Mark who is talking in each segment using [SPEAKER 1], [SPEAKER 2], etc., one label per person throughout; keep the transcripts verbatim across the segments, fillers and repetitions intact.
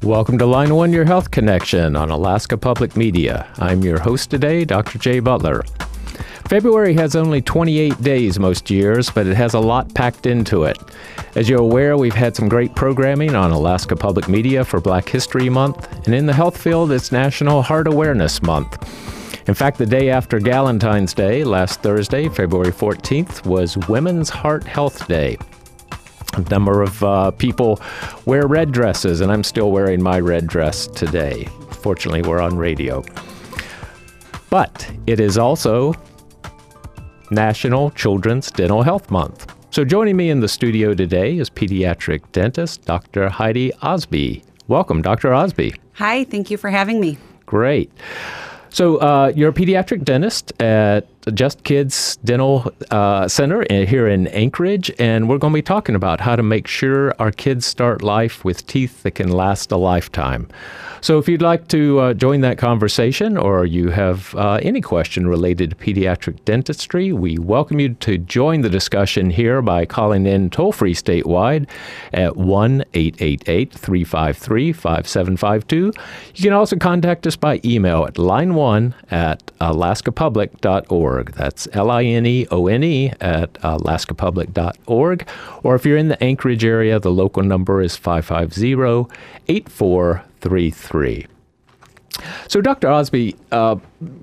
[SPEAKER 1] Welcome to Line One, Your Health Connection on Alaska Public Media. I'm your host today, Doctor Jay Butler. February has only twenty-eight days most years, but it has a lot packed into it. As you're aware, we've had some great programming on Alaska Public Media for Black History Month, and in the health field, it's National Heart Awareness Month. In fact, the day after Galentine's Day, last Thursday, February fourteenth, was Women's Heart Health Day. A number of uh, people wear red dresses, and I'm still wearing my red dress today. Fortunately, we're on radio. But it is also National Children's Dental Health Month. So joining me in the studio today is pediatric dentist Doctor Heidi Osby. Welcome, Doctor Osby.
[SPEAKER 2] Hi, thank you for having me.
[SPEAKER 1] Great. So uh, you're a pediatric dentist at Just Kids Dental uh, Center here in Anchorage, and we're going to be talking about how to make sure our kids start life with teeth that can last a lifetime. So if you'd like to uh, join that conversation, or you have uh, any question related to pediatric dentistry, we welcome you to join the discussion here by calling in toll-free statewide at one eight eight eight, three five three, five seven five two. You can also contact us by email at line one at alaska public dot org. That's L I N E O N E at alaska public dot org. Or if you're in the Anchorage area, the local number is five five zero, eight four three three. So, Doctor Osby, uh,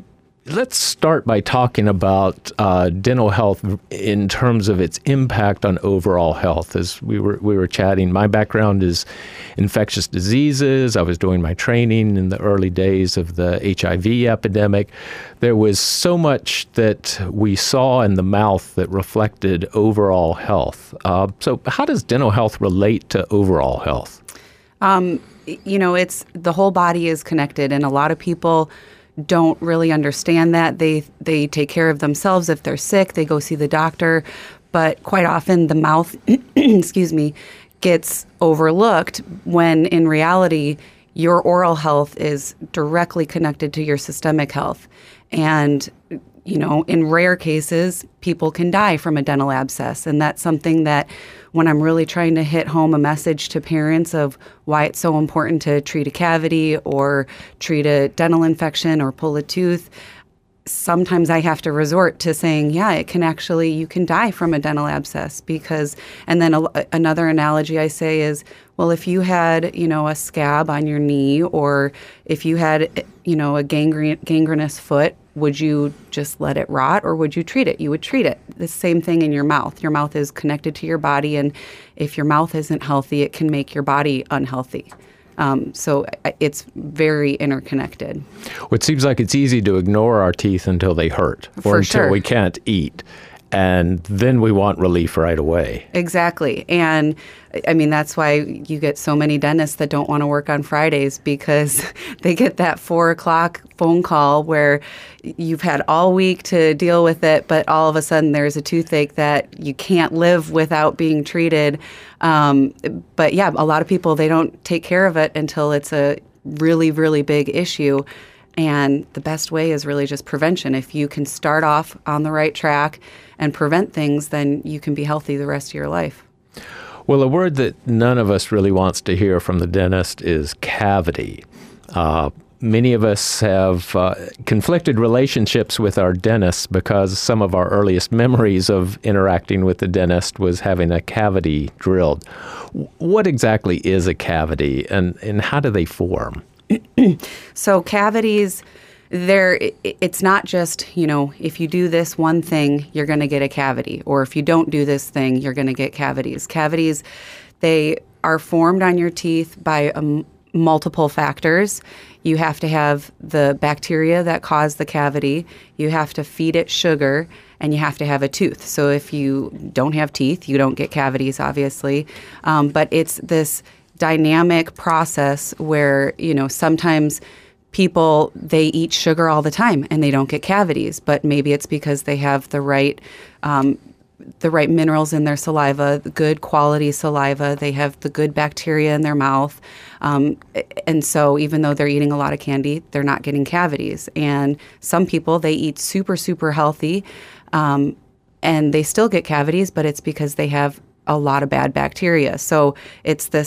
[SPEAKER 1] let's start by talking about uh, dental health in terms of its impact on overall health. As we were we were chatting, my background is infectious diseases. I was doing my training in the early days of the H I V epidemic. There was so much that we saw in the mouth that reflected overall health. Uh, so how does dental health relate to overall health?
[SPEAKER 2] Um, you know, it's the whole body is connected, and a lot of people don't really understand that. They they take care of themselves. If they're sick, they go see the doctor. But quite often the mouth, excuse me, gets overlooked when in reality your oral health is directly connected to your systemic health. And, you know, in rare cases, people can die from a dental abscess. And that's something that when I'm really trying to hit home a message to parents of why it's so important to treat a cavity or treat a dental infection or pull a tooth, sometimes I have to resort to saying, yeah, it can actually, you can die from a dental abscess because, and then a, another analogy I say is, well, if you had, you know, a scab on your knee, or if you had, you know, a gangrene, gangrenous foot, would you just let it rot, or would you treat it? You would treat it. The same thing in your mouth. Your mouth is connected to your body, and if your mouth isn't healthy, it can make your body unhealthy. Um, so it's very interconnected.
[SPEAKER 1] Well, it seems like it's easy to ignore our teeth until they hurt, or
[SPEAKER 2] For
[SPEAKER 1] until
[SPEAKER 2] sure.
[SPEAKER 1] we can't eat. And then we want relief right away.
[SPEAKER 2] Exactly. And I mean, that's why you get so many dentists that don't want to work on Fridays, because they get that four o'clock phone call where you've had all week to deal with it, but all of a sudden there's a toothache that you can't live without being treated. Um, but yeah, a lot of people, they don't take care of it until it's a really, really big issue. And the best way is really just prevention. If you can start off on the right track and prevent things, then you can be healthy the rest of your life.
[SPEAKER 1] Well, a word that none of us really wants to hear from the dentist is cavity. Uh, many of us have uh, conflicted relationships with our dentists because some of our earliest memories of interacting with the dentist was having a cavity drilled. What exactly is a cavity, and, and how do they form?
[SPEAKER 2] So cavities, they're, it's not just, you know, if you do this one thing, you're going to get a cavity, or if you don't do this thing, you're going to get cavities. Cavities, they are formed on your teeth by um, multiple factors. You have to have the bacteria that cause the cavity, you have to feed it sugar, and you have to have a tooth. So if you don't have teeth, you don't get cavities, obviously. Um, but it's this dynamic process where, you know, sometimes people, they eat sugar all the time and they don't get cavities, but maybe it's because they have the right um, the right minerals in their saliva, the good quality saliva, they have the good bacteria in their mouth. Um, and so even though they're eating a lot of candy, they're not getting cavities. And some people, they eat super, super healthy um, and they still get cavities, but it's because they have a lot of bad bacteria. So it's this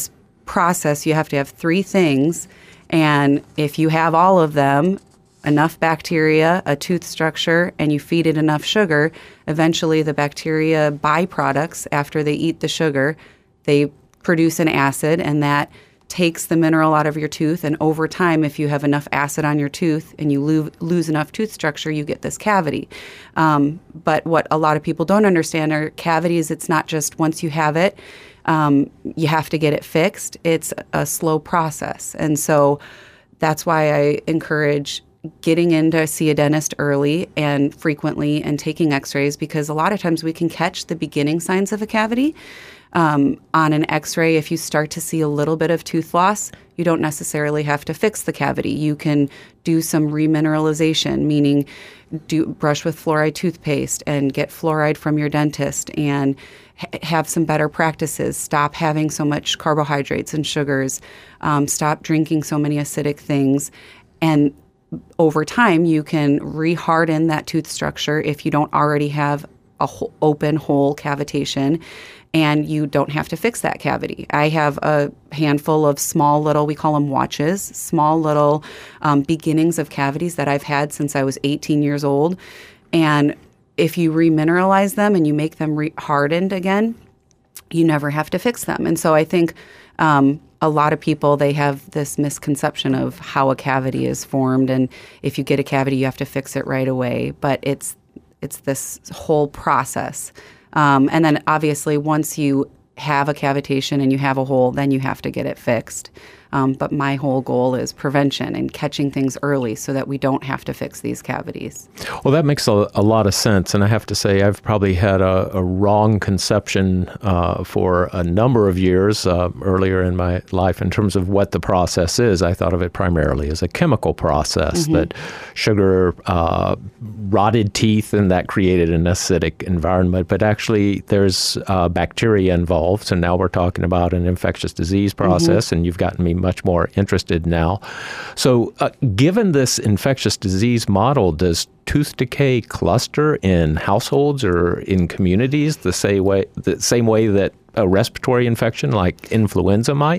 [SPEAKER 2] process, you have to have three things. And if you have all of them, enough bacteria, a tooth structure, and you feed it enough sugar, eventually the bacteria byproducts, after they eat the sugar, they produce an acid, and that takes the mineral out of your tooth. And over time, if you have enough acid on your tooth and you lo- lose enough tooth structure, you get this cavity. Um, but what a lot of people don't understand are cavities. It's not just once you have it, um, you have to get it fixed. It's a slow process. And so that's why I encourage getting in to see a dentist early and frequently and taking x-rays, because a lot of times we can catch the beginning signs of a cavity. Um, on an x-ray, if you start to see a little bit of tooth loss, you don't necessarily have to fix the cavity. You can do some remineralization, meaning do brush with fluoride toothpaste and get fluoride from your dentist and ha- have some better practices. Stop having so much carbohydrates and sugars. Um, stop drinking so many acidic things. And over time, you can re-harden that tooth structure if you don't already have a ho- open hole cavitation, and you don't have to fix that cavity. I have a handful of small little, we call them watches, small little um, beginnings of cavities that I've had since I was eighteen years old. And if you remineralize them and you make them re- hardened again, you never have to fix them. And so I think um, a lot of people, they have this misconception of how a cavity is formed. And if you get a cavity, you have to fix it right away. But it's it's this whole process. Um, and then obviously once you have a cavitation and you have a hole, then you have to get it fixed. Um, but my whole goal is prevention and catching things early so that we don't have to fix these cavities.
[SPEAKER 1] Well, that makes a, a lot of sense. And I have to say, I've probably had a, a wrong conception uh, for a number of years uh, earlier in my life in terms of what the process is. I thought of it primarily as a chemical process, mm-hmm. that sugar uh, rotted teeth and that created an acidic environment. But actually, there's uh, bacteria involved. So now we're talking about an infectious disease process, mm-hmm. and you've gotten me much more interested now. So uh, given this infectious disease model, does tooth decay cluster in households or in communities the same way, the same way that a respiratory infection like influenza might?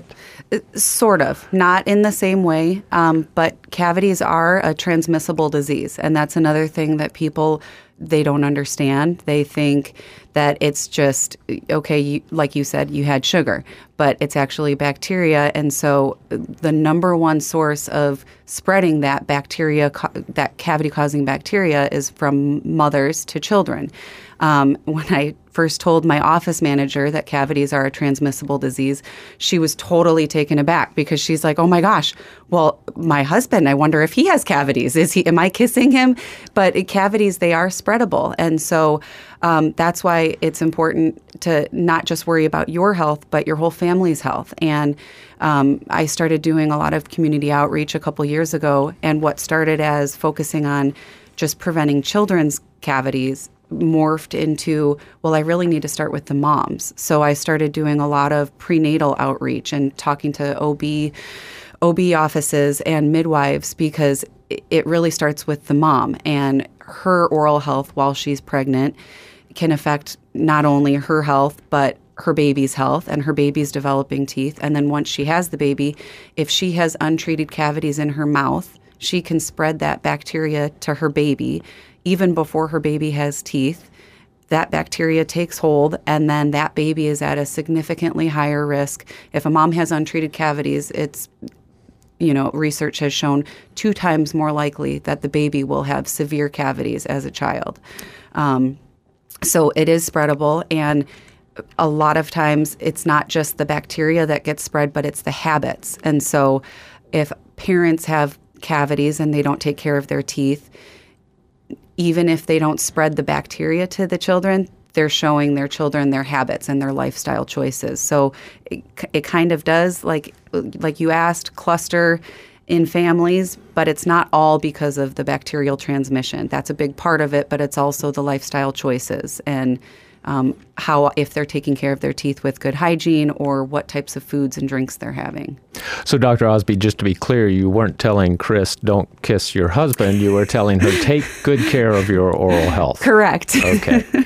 [SPEAKER 2] Sort of. Not in the same way, um, but cavities are a transmissible disease. And that's another thing that people, they don't understand. They think that it's just, okay, you, like you said, you had sugar, but it's actually bacteria. And so the number one source of spreading that bacteria, that cavity-causing bacteria, is from mothers to children. Um, when I first told my office manager that cavities are a transmissible disease, she was totally taken aback because she's like, oh my gosh, well, my husband, I wonder if he has cavities. Is he, am I kissing him? But cavities, they are spreadable. And so um, that's why it's important to not just worry about your health, but your whole family's health. And um, I started doing a lot of community outreach a couple years ago. And what started as focusing on just preventing children's cavities morphed into, well, I really need to start with the moms. So I started doing a lot of prenatal outreach and talking to O B, O B offices and midwives, because it really starts with the mom, and her oral health while she's pregnant can affect not only her health, but her baby's health and her baby's developing teeth. And then once she has the baby, if she has untreated cavities in her mouth, she can spread that bacteria to her baby. Even before her baby has teeth, that bacteria takes hold, and then that baby is at a significantly higher risk. If a mom has untreated cavities, it's, you know, research has shown two times more likely that the baby will have severe cavities as a child. Um, so it is spreadable, and a lot of times it's not just the bacteria that gets spread, but it's the habits. And so if parents have cavities and they don't take care of their teeth, even if they don't spread the bacteria to the children, they're showing their children their habits and their lifestyle choices. So it, it kind of does, like like you asked, cluster in families, but it's not all because of the bacterial transmission. That's a big part of it, but it's also the lifestyle choices and um, how, if they're taking care of their teeth with good hygiene, or what types of foods and drinks they're having.
[SPEAKER 1] So, Doctor Osby, just to be clear, you weren't telling Chris, don't kiss your husband. You were telling her, take good care of your oral health.
[SPEAKER 2] Correct.
[SPEAKER 1] Okay.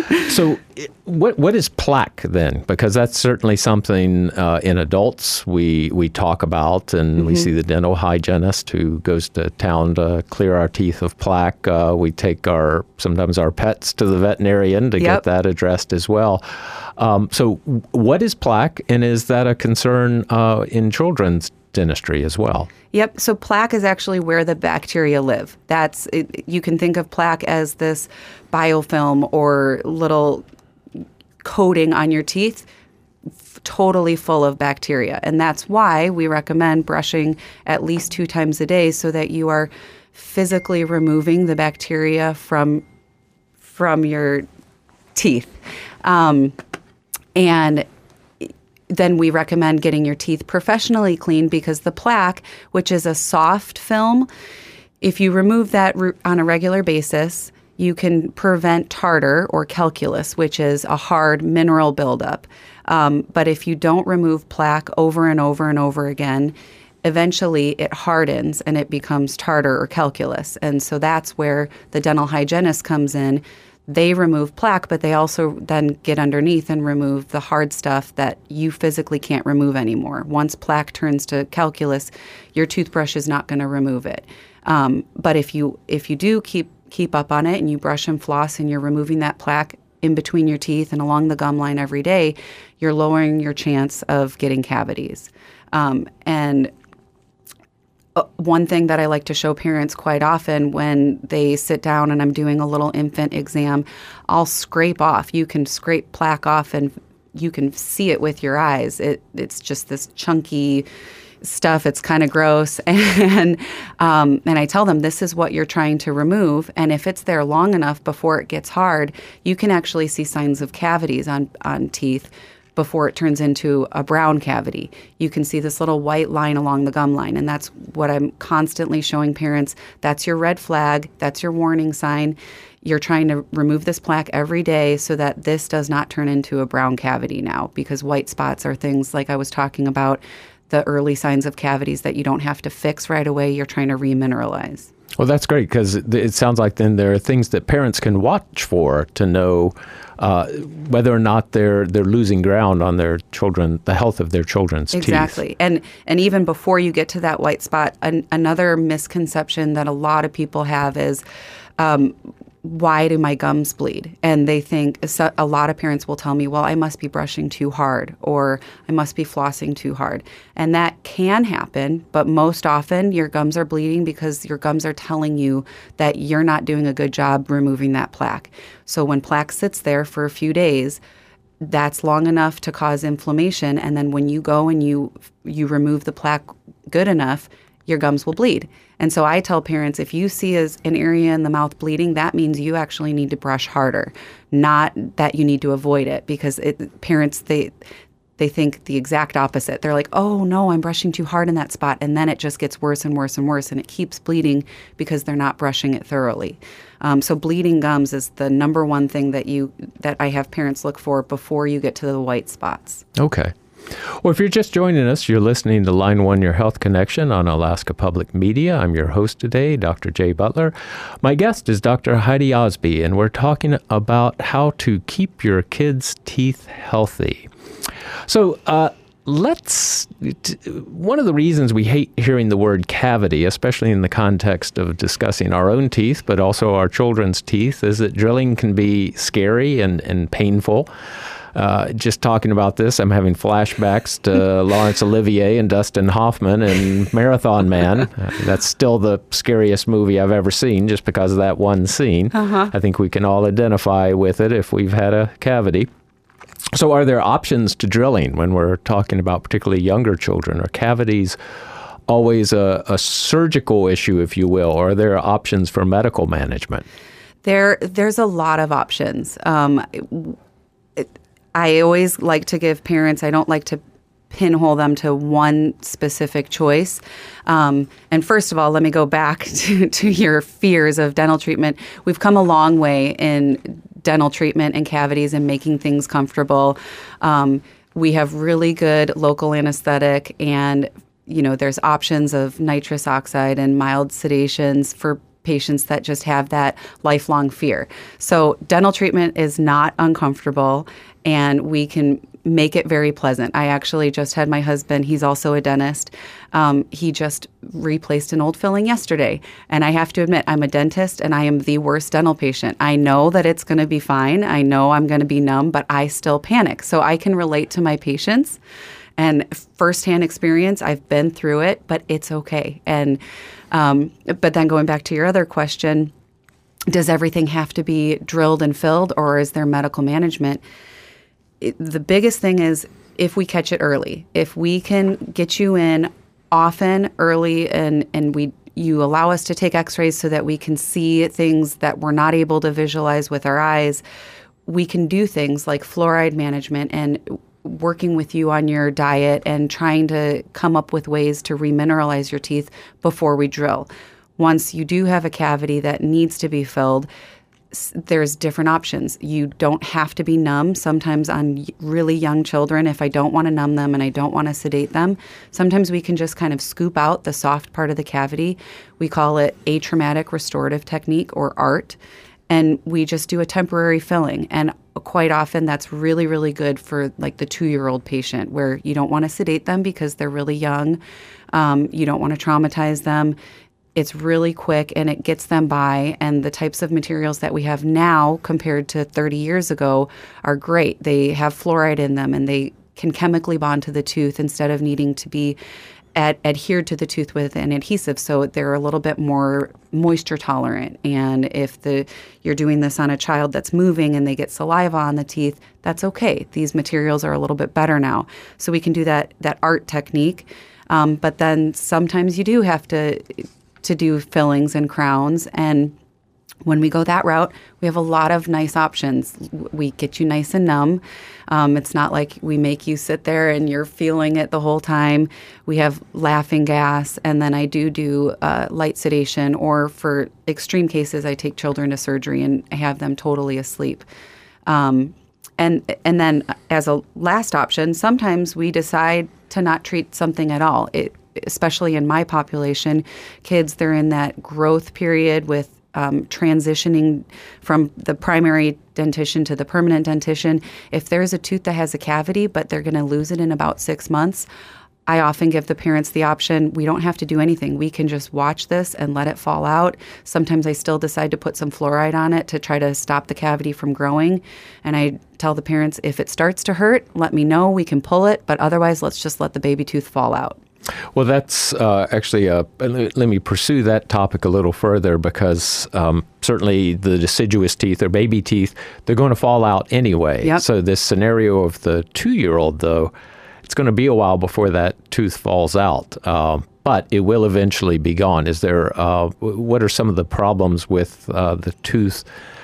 [SPEAKER 1] So what what is plaque then? Because that's certainly something uh, in adults we we talk about, and mm-hmm. we see the dental hygienist who goes to town to clear our teeth of plaque. Uh, we take our sometimes our pets to the veterinarian to yep. get that addressed as well. Um, so what is plaque, and is that a concern uh, in children's dentistry as well?
[SPEAKER 2] Yep. So plaque is actually where the bacteria live. That's it, you can think of plaque as this biofilm or little coating on your teeth, f- totally full of bacteria. And that's why we recommend brushing at least two times a day so that you are physically removing the bacteria from from your teeth. Um, and then we recommend getting your teeth professionally cleaned, because the plaque, which is a soft film, if you remove that on a regular basis, you can prevent tartar or calculus, which is a hard mineral buildup. Um, but if you don't remove plaque over and over and over again, eventually it hardens and it becomes tartar or calculus. And so that's where the dental hygienist comes in. They remove plaque, but they also then get underneath and remove the hard stuff that you physically can't remove anymore. Once plaque turns to calculus, your toothbrush is not going to remove it. Um, but if you if you do keep keep up on it and you brush and floss and you're removing that plaque in between your teeth and along the gum line every day, you're lowering your chance of getting cavities. Um, and one thing that I like to show parents quite often when they sit down and I'm doing a little infant exam, I'll scrape off. You can scrape plaque off and you can see it with your eyes. It It's just this chunky stuff. It's kind of gross. And um, and I tell them, this is what you're trying to remove. And if it's there long enough before it gets hard, you can actually see signs of cavities on, on teeth before it turns into a brown cavity. You can see this little white line along the gum line, and that's what I'm constantly showing parents. That's your red flag. That's your warning sign. You're trying to remove this plaque every day so that this does not turn into a brown cavity now, because white spots are things like I was talking about, the early signs of cavities that you don't have to fix right away. You're trying to remineralize.
[SPEAKER 1] Well, that's great, because it sounds like then there are things that parents can watch for to know uh, whether or not they're they're losing ground on their children, the health of their children's
[SPEAKER 2] exactly. teeth. Exactly. And and even before you get to that white spot, an, another misconception that a lot of people have is, um, why do my gums bleed? And they think, a lot of parents will tell me, well, I must be brushing too hard, or I must be flossing too hard. And that can happen, but most often your gums are bleeding because your gums are telling you that you're not doing a good job removing that plaque. So when plaque sits there for a few days, that's long enough to cause inflammation. And then when you go and you you remove the plaque good enough, your gums will bleed. And so I tell parents, if you see as an area in the mouth bleeding, that means you actually need to brush harder, not that you need to avoid it, because it, parents, they they think the exact opposite. They're like, oh, no, I'm brushing too hard in that spot. And then it just gets worse and worse and worse, and it keeps bleeding because they're not brushing it thoroughly. Um, so bleeding gums is the number one thing that you that I have parents look for before you get to the white spots.
[SPEAKER 1] Okay. Well, if you're just joining us, you're listening to Line One, Your Health Connection on Alaska Public Media. I'm your host today, Doctor Jay Butler. My guest is Doctor Heidi Osby, and we're talking about how to keep your kids' teeth healthy. So uh, let's, t- one of the reasons we hate hearing the word cavity, especially in the context of discussing our own teeth, but also our children's teeth, is that drilling can be scary and, and painful. Uh, just talking about this, I'm having flashbacks to Laurence Olivier and Dustin Hoffman and Marathon Man. Uh, that's still the scariest movie I've ever seen, just because of that one scene. Uh-huh. I think we can all identify with it if we've had a cavity. So are there options to drilling when we're talking about particularly younger children? Are cavities always a, a surgical issue, if you will, or are there options for medical management?
[SPEAKER 2] There, There's a lot of options. Um, it, I always like to give parents, I don't like to pinhole them to one specific choice. Um, and first of all, let me go back to, to your fears of dental treatment. We've come a long way in dental treatment and cavities and making things comfortable. Um, we have really good local anesthetic, and, you know, there's options of nitrous oxide and mild sedations for patients that just have that lifelong fear. So dental treatment is not uncomfortable, and we can make it very pleasant. I actually just had my husband, he's also a dentist. Um, he just replaced an old filling yesterday. And I have to admit, I'm a dentist and I am the worst dental patient. I know that it's going to be fine. I know I'm going to be numb, but I still panic. So I can relate to my patients. And firsthand experience, I've been through it, but it's okay. And um, but then going back to your other question, does everything have to be drilled and filled, or is there medical management? It, the biggest thing is if we catch it early. If we can get you in often, early, and, and we you allow us to take x-rays so that we can see things that we're not able to visualize with our eyes, we can do things like fluoride management and working with you on your diet and trying to come up with ways to remineralize your teeth before we drill. Once you do have a cavity that needs to be filled, there's different options. You don't have to be numb. Sometimes on really young children, if I don't want to numb them and I don't want to sedate them, sometimes we can just kind of scoop out the soft part of the cavity. We call it atraumatic restorative technique, or A R T, and we just do a temporary filling. And quite often that's really, really good for like the two-year-old patient, where you don't want to sedate them because they're really young. Um, you don't want to traumatize them. It's really quick and it gets them by, and the types of materials that we have now compared to thirty years ago are great. They have fluoride in them and they can chemically bond to the tooth instead of needing to be ad- adhered to the tooth with an adhesive, so they're a little bit more moisture tolerant. And if the you're doing this on a child that's moving and they get saliva on the teeth, that's okay. These materials are a little bit better now. So we can do that, that A R T technique. Um, but then sometimes you do have to to do fillings and crowns. And when we go that route, we have a lot of nice options. We get you nice and numb. Um, it's not like we make you sit there and you're feeling it the whole time. We have laughing gas, and then I do do uh, light sedation, or for extreme cases, I take children to surgery and have them totally asleep. Um, and and then as a last option, sometimes we decide to not treat something at all. It, especially in my population, kids, they're in that growth period with um, transitioning from the primary dentition to the permanent dentition. If there's a tooth that has a cavity, but they're going to lose it in about six months, I often give the parents the option, we don't have to do anything. We can just watch this and let it fall out. Sometimes I still decide to put some fluoride on it to try to stop the cavity from growing. And I tell the parents, if it starts to hurt, let me know, we can pull it, but otherwise let's just let the baby tooth fall out.
[SPEAKER 1] Well, that's uh, actually, uh, let me pursue that topic a little further, because um, certainly the deciduous teeth or baby teeth, they're going to fall out anyway.
[SPEAKER 2] Yep.
[SPEAKER 1] So this scenario of the two-year-old, though, it's going to be a while before that tooth falls out, uh, but it will eventually be gone. Is there, uh, what are some of the problems with uh, the tooth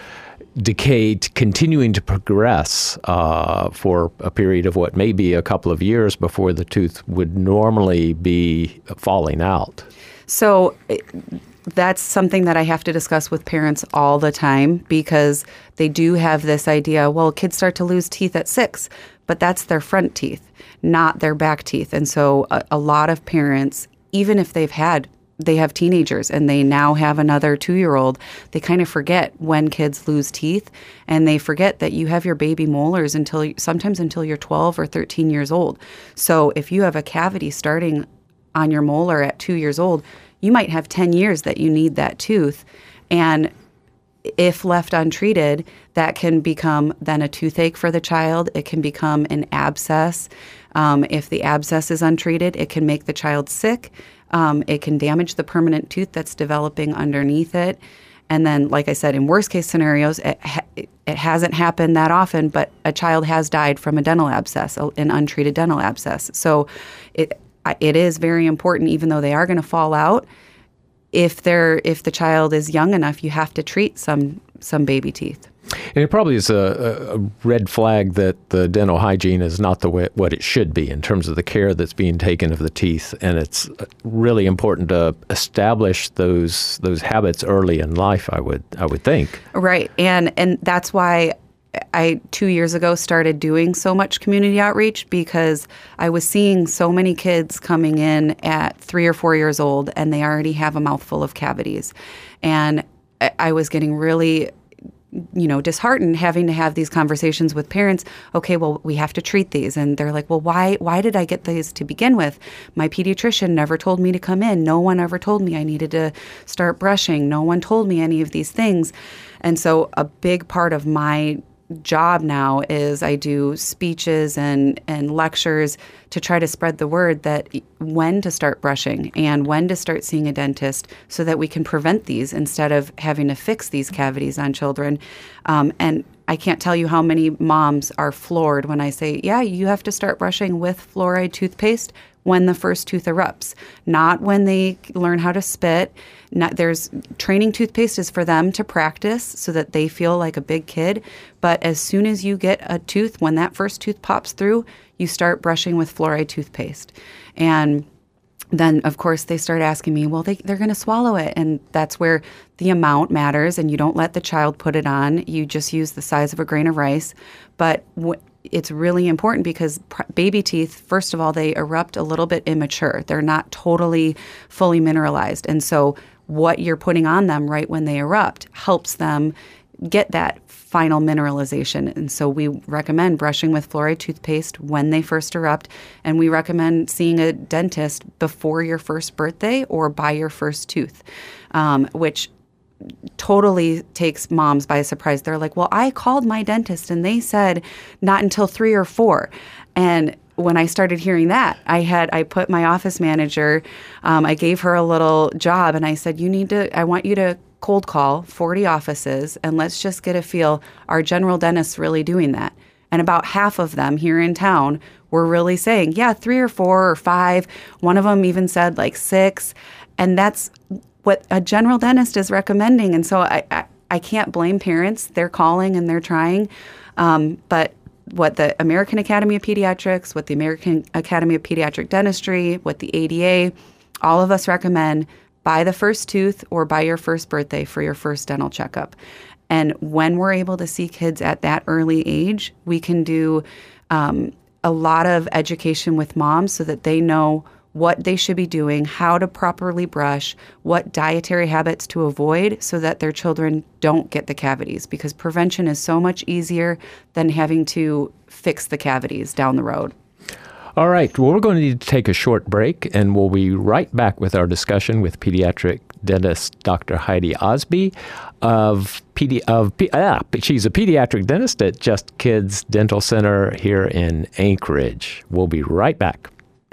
[SPEAKER 1] decay continuing to progress uh, for a period of what may be a couple of years before the tooth would normally be falling out?
[SPEAKER 2] So that's something that I have to discuss with parents all the time, because they do have this idea, well, kids start to lose teeth at six, but that's their front teeth, not their back teeth. And so a, a lot of parents, even if they've had they have teenagers and they now have another two-year-old, they kind of forget when kids lose teeth, and they forget that you have your baby molars until sometimes until you're twelve or thirteen years old. So if you have a cavity starting on your molar at two years old, you might have ten years that you need that tooth. And if left untreated, that can become then a toothache for the child. It can become an abscess. Um, if the abscess is untreated, it can make the child sick. Um, it can damage the permanent tooth that's developing underneath it. And then, like I said, in worst case scenarios, it, ha- it hasn't happened that often, but a child has died from a dental abscess, an untreated dental abscess. So it it is very important, even though they are going to fall out. If they're if the child is young enough, you have to treat some some baby teeth.
[SPEAKER 1] And it probably is a, a red flag that the dental hygiene is not the way, what it should be in terms of the care that's being taken of the teeth. And it's really important to establish those those habits early in life, I would I would think.
[SPEAKER 2] Right. And and that's why I, two years ago, started doing so much community outreach because I was seeing so many kids coming in at three or four years old, and they already have a mouthful of cavities. And I, I was getting really, you know, disheartened having to have these conversations with parents. Okay, well, we have to treat these. And they're like, well, why, why did I get these to begin with? My pediatrician never told me to come in. No one ever told me I needed to start brushing. No one told me any of these things. And so a big part of my job now is I do speeches and, and lectures to try to spread the word that when to start brushing and when to start seeing a dentist so that we can prevent these instead of having to fix these cavities on children. Um, and I can't tell you how many moms are floored when I say, yeah, you have to start brushing with fluoride toothpaste when the first tooth erupts, not when they learn how to spit. Not, there's training toothpaste is for them to practice so that they feel like a big kid. But as soon as you get a tooth, when that first tooth pops through, you start brushing with fluoride toothpaste. And then, of course, they start asking me, well, they, they're going to swallow it. And that's where the amount matters. And you don't let the child put it on. You just use the size of a grain of rice. But w- it's really important because pr- baby teeth, first of all, they erupt a little bit immature. They're not totally fully mineralized. And so what you're putting on them right when they erupt helps them get that final mineralization. And so we recommend brushing with fluoride toothpaste when they first erupt. And we recommend seeing a dentist before your first birthday or by your first tooth, um, which totally takes moms by surprise. They're like, well, I called my dentist and they said not until three or four. And when I started hearing that, I had, I put my office manager, um, I gave her a little job and I said, you need to, I want you to cold call forty offices and let's just get a feel, are general dentists really doing that? And about half of them here in town were really saying, yeah, three or four or five. One of them even said like six. And that's what a general dentist is recommending. And so I, I, I can't blame parents. They're calling and they're trying. Um, but what the American Academy of Pediatrics, what the American Academy of Pediatric Dentistry, what the A D A, all of us recommend buy the first tooth or by your first birthday for your first dental checkup. And when we're able to see kids at that early age, we can do um, a lot of education with moms so that they know what they should be doing, how to properly brush, what dietary habits to avoid so that their children don't get the cavities, because prevention is so much easier than having to fix the cavities down the road.
[SPEAKER 1] All right. Well, we're going to need to take a short break, and we'll be right back with our discussion with pediatric dentist Doctor Heidi Osby of pedi- of ah, she's a pediatric dentist at Just Kids Dental Center here in Anchorage. We'll be right back.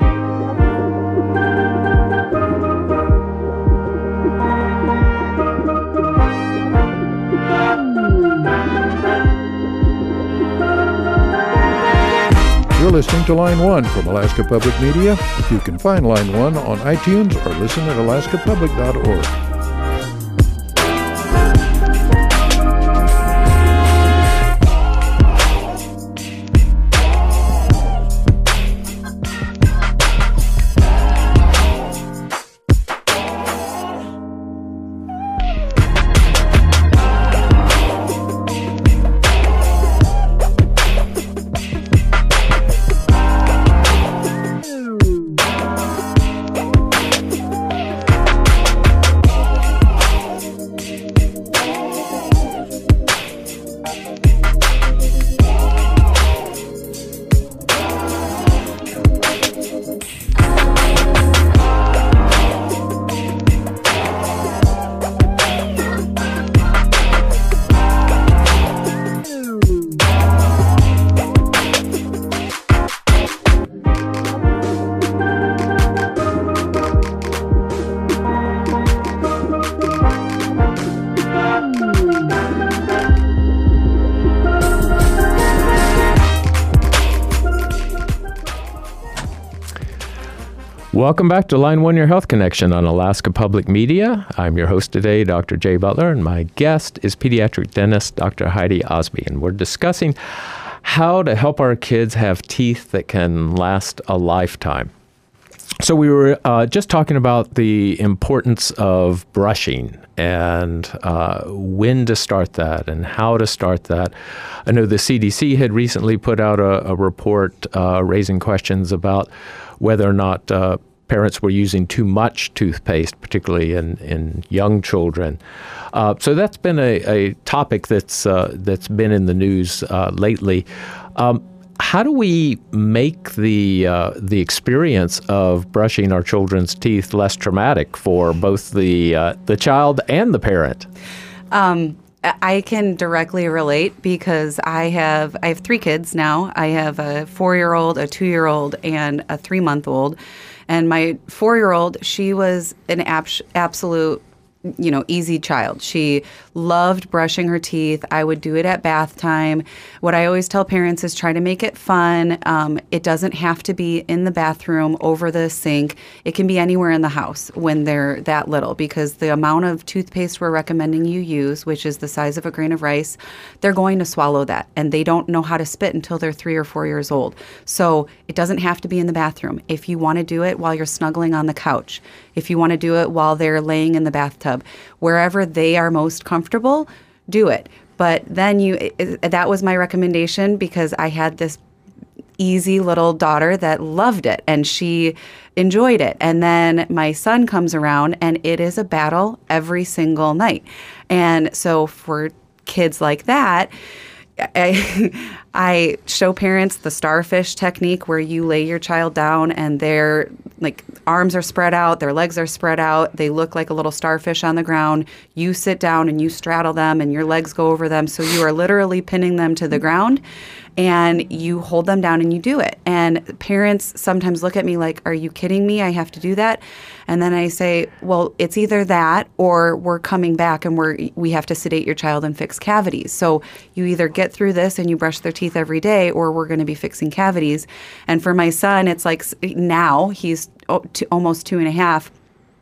[SPEAKER 3] You're listening to Line One from Alaska Public Media. You can find Line One on iTunes or listen at alaska public dot org.
[SPEAKER 1] Welcome back to Line One, Your Health Connection on Alaska Public Media. I'm your host today, Doctor Jay Butler, and my guest is pediatric dentist Doctor Heidi Osby, and we're discussing how to help our kids have teeth that can last a lifetime. So we were uh, just talking about the importance of brushing and uh, when to start that and how to start that. I know the C D C had recently put out a, a report uh, raising questions about whether or not uh, parents were using too much toothpaste, particularly in, in young children. Uh, so that's been a, a topic that's uh, that's been in the news uh, lately. Um, How do we make the uh, the experience of brushing our children's teeth less traumatic for both the uh, the child and the parent?
[SPEAKER 2] Um, I can directly relate because I have I have three kids now. I have a four-year-old, a two-year-old, and a three-month-old. And my four-year-old, she was an abs- absolute you know, easy child. She loved brushing her teeth. I would do it at bath time. What I always tell parents is try to make it fun. Um, it doesn't have to be in the bathroom over the sink. It can be anywhere in the house when they're that little, because the amount of toothpaste we're recommending you use, which is the size of a grain of rice, they're going to swallow that. And they don't know how to spit until they're three or four years old. So it doesn't have to be in the bathroom. If you want to do it while you're snuggling on the couch, if you want to do it while they're laying in the bathtub, wherever they are most comfortable, do it. But then you, it, that was my recommendation because I had this easy little daughter that loved it and she enjoyed it. And then my son comes around and it is a battle every single night. And so for kids like that, I, I show parents the starfish technique where you lay your child down and their like arms are spread out, their legs are spread out, they look like a little starfish on the ground. You sit down and you straddle them and your legs go over them. So you are literally pinning them to the ground and you hold them down and you do it. And parents sometimes look at me like, are you kidding me? I have to do that. And then I say, well, it's either that or we're coming back and we're we have to sedate your child and fix cavities. So you either get through this and you brush their teeth every day or we're going to be fixing cavities. And for my son, it's like now he's almost two and a half.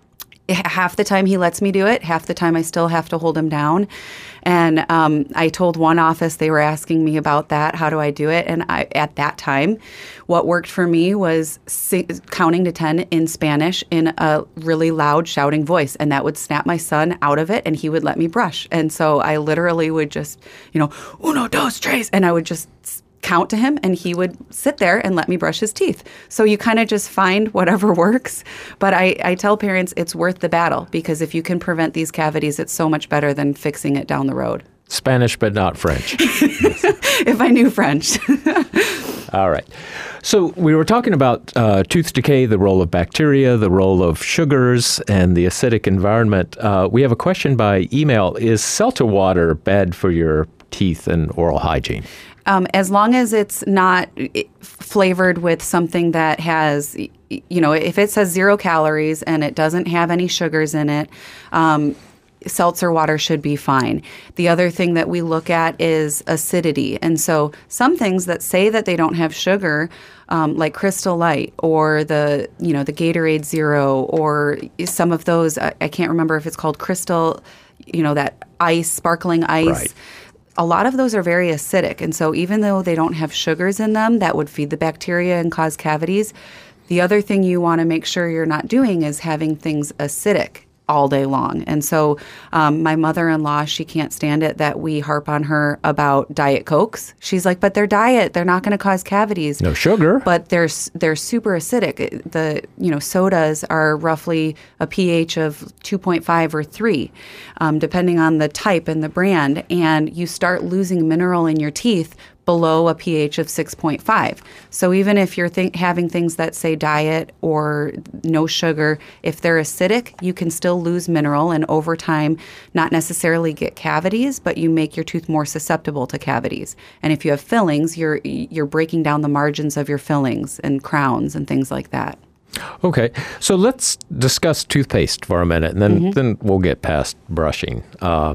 [SPEAKER 2] Half the time he lets me do it. Half the time I still have to hold him down. And um, I told one office, they were asking me about that. How do I do it? And I, at that time, what worked for me was sing, counting to ten in Spanish in a really loud shouting voice. And that would snap my son out of it and he would let me brush. And so I literally would just, you know, uno, dos, tres. And I would just count to him and he would sit there and let me brush his teeth. So you kind of just find whatever works. But I, I tell parents it's worth the battle because if you can prevent these cavities, it's so much better than fixing it down the road.
[SPEAKER 1] Spanish, but not French.
[SPEAKER 2] If I knew French.
[SPEAKER 1] All right. So we were talking about uh, tooth decay, the role of bacteria, the role of sugars, and the acidic environment. Uh, we have a question by email. Is seltzer water bad for your teeth and oral hygiene?
[SPEAKER 2] Um, as long as it's not flavored with something that has, you know, if it says zero calories and it doesn't have any sugars in it, um, seltzer water should be fine. The other thing that we look at is acidity. And so some things that say that they don't have sugar, um, like Crystal Light or the, you know, the Gatorade Zero or some of those, I, I can't remember if it's called Crystal, you know, that ice, sparkling ice.
[SPEAKER 1] Right.
[SPEAKER 2] A lot of those are very acidic, and so even though they don't have sugars in them that would feed the bacteria and cause cavities, the other thing you want to make sure you're not doing is having things acidic all day long. And so um, my mother-in-law, she can't stand it that we harp on her about Diet Cokes. She's like, but they're diet. They're not going to cause cavities.
[SPEAKER 1] No sugar.
[SPEAKER 2] But they're, they're super acidic. The, you know, sodas are roughly a pH of two point five or three, um, depending on the type and the brand. And you start losing mineral in your teeth below a pH of six point five. So even if you're th- having things that say diet or no sugar, if they're acidic, you can still lose mineral and over time not necessarily get cavities, but you make your tooth more susceptible to cavities. And if you have fillings, you're you're breaking down the margins of your fillings and crowns and things like that.
[SPEAKER 1] Okay, so let's discuss toothpaste for a minute, and then,
[SPEAKER 2] Mm-hmm.
[SPEAKER 1] then we'll get past brushing. Uh,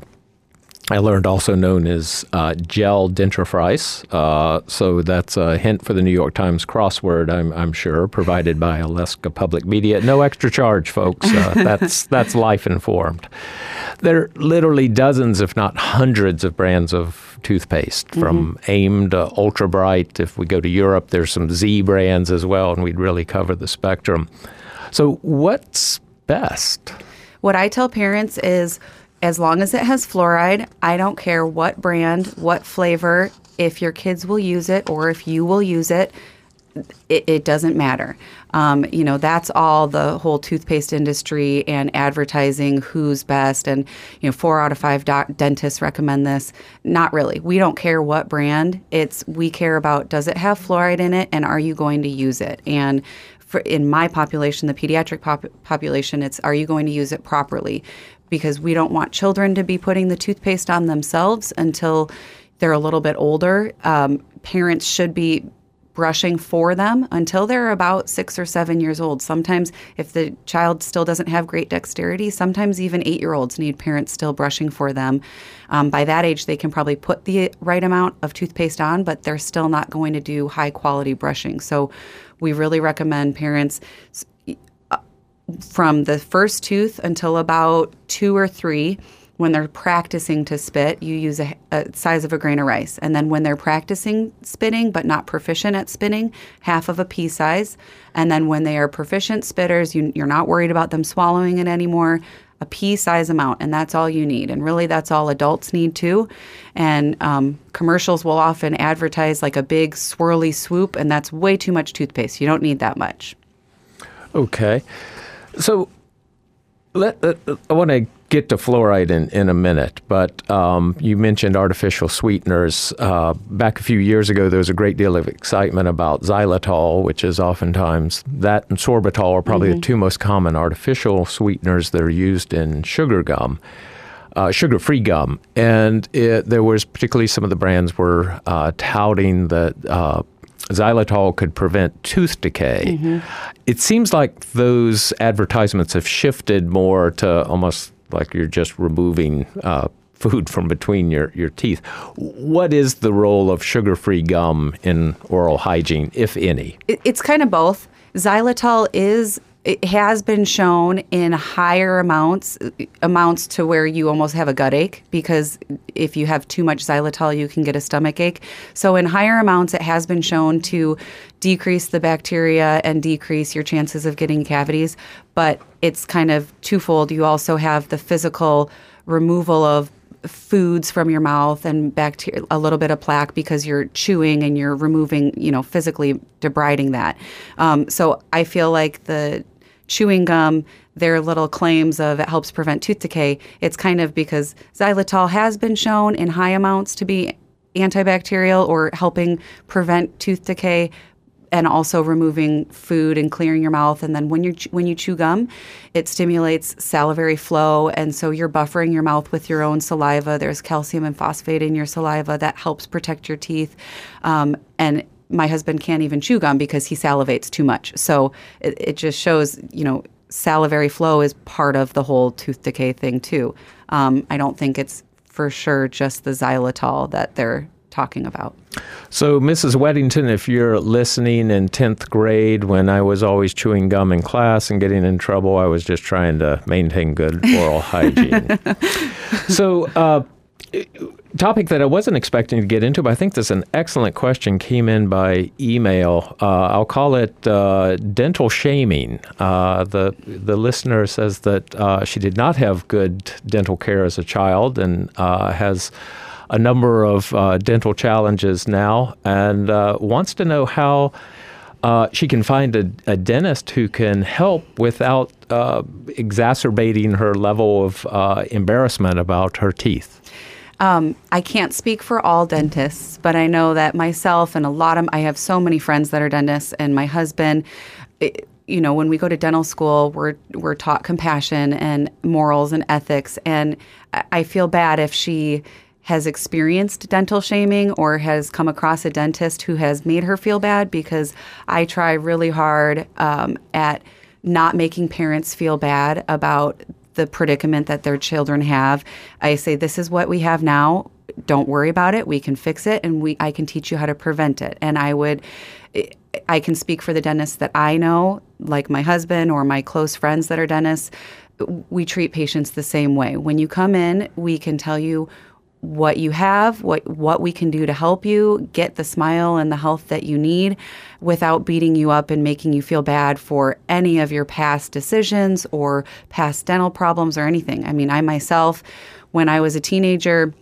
[SPEAKER 1] I learned also known as uh, gel dentifrice. Uh, so that's a hint for the New York Times crossword, I'm, I'm sure, provided by Alaska Public Media. No extra charge, folks. Uh, that's that's life informed. There are literally dozens, if not hundreds, of brands of toothpaste, mm-hmm. from AIM to Ultra Bright. If we go to Europe, there's some Z brands as well, and we'd really cover the spectrum. So what's best?
[SPEAKER 2] What I tell parents is, as long as it has fluoride, I don't care what brand, what flavor, if your kids will use it or if you will use it, it, it doesn't matter. Um, you know, that's all the whole toothpaste industry and advertising who's best. And, you know, four out of five doc- dentists recommend this. Not really. We don't care what brand. It's we care about, does it have fluoride in it and are you going to use it? And for, in my population, the pediatric pop- population, it's are you going to use it properly? Because we don't want children to be putting the toothpaste on themselves until they're a little bit older. Um, parents should be brushing for them until they're about six or seven years old. Sometimes if the child still doesn't have great dexterity, sometimes even eight-year-olds need parents still brushing for them. Um, by that age, they can probably put the right amount of toothpaste on, but they're still not going to do high-quality brushing. So we really recommend parents from the first tooth until about two or three. When they're practicing to spit, you use a, a size of a grain of rice. And then when they're practicing spitting but not proficient at spitting, half of a pea size. And then when they are proficient spitters, you, you're not worried about them swallowing it anymore, a pea size amount. And that's all you need. And really, that's all adults need too. And um, commercials will often advertise like a big swirly swoop, and that's way too much toothpaste. You don't need that much.
[SPEAKER 1] Okay. So let, let, I want to get to fluoride in, in a minute, but um, you mentioned artificial sweeteners. Uh, back a few years ago, there was a great deal of excitement about xylitol, which is oftentimes, that and sorbitol are probably mm-hmm. the two most common artificial sweeteners that are used in sugar gum, uh, sugar-free gum. And it, there was particularly some of the brands were uh, touting that uh, xylitol could prevent tooth decay. Mm-hmm. It seems like those advertisements have shifted more to almost like you're just removing uh, food from between your, your teeth. What is the role of sugar-free gum in oral hygiene, if any?
[SPEAKER 2] It's kind of both. Xylitol is, it has been shown in higher amounts, amounts to where you almost have a gut ache, because if you have too much xylitol, you can get a stomach ache. So in higher amounts, it has been shown to decrease the bacteria and decrease your chances of getting cavities. But it's kind of twofold. You also have the physical removal of foods from your mouth and bacteria, a little bit of plaque because you're chewing and you're removing, you know, physically debriding that. Um, so I feel like the chewing gum, their little claims of it helps prevent tooth decay, it's kind of because xylitol has been shown in high amounts to be antibacterial or helping prevent tooth decay, and also removing food and clearing your mouth. And then when you when you chew gum, it stimulates salivary flow, and so you're buffering your mouth with your own saliva. There's calcium and phosphate in your saliva that helps protect your teeth. Um, and my husband can't even chew gum because he salivates too much. So it, it just shows, you know, salivary flow is part of the whole tooth decay thing too. Um, I don't think it's for sure just the xylitol that they're talking about.
[SPEAKER 1] So, Missus Weddington, if you're listening in tenth grade, when I was always chewing gum in class and getting in trouble, I was just trying to maintain good oral hygiene. So, uh, topic that I wasn't expecting to get into, but I think this is an excellent question, came in by email. Uh, I'll call it uh, dental shaming. Uh, the the listener says that uh, she did not have good dental care as a child and uh, has a number of uh, dental challenges now, and uh, wants to know how uh, she can find a, a dentist who can help without uh, exacerbating her level of uh, embarrassment about her teeth.
[SPEAKER 2] Um, I can't speak for all dentists, but I know that myself and a lot of, I have so many friends that are dentists, and my husband, it, you know, when we go to dental school, we're we're taught compassion and morals and ethics, and I feel bad if she has experienced dental shaming or has come across a dentist who has made her feel bad, because I try really hard um, at not making parents feel bad about the predicament that their children have. I say, this is what we have now. Don't worry about it. We can fix it, and we I can teach you how to prevent it. And I would, I can speak for the dentists that I know, like my husband or my close friends that are dentists. We treat patients the same way. When you come in, we can tell you what you have, what what we can do to help you get the smile and the health that you need without beating you up and making you feel bad for any of your past decisions or past dental problems or anything. I mean, I myself, when I was a teenager,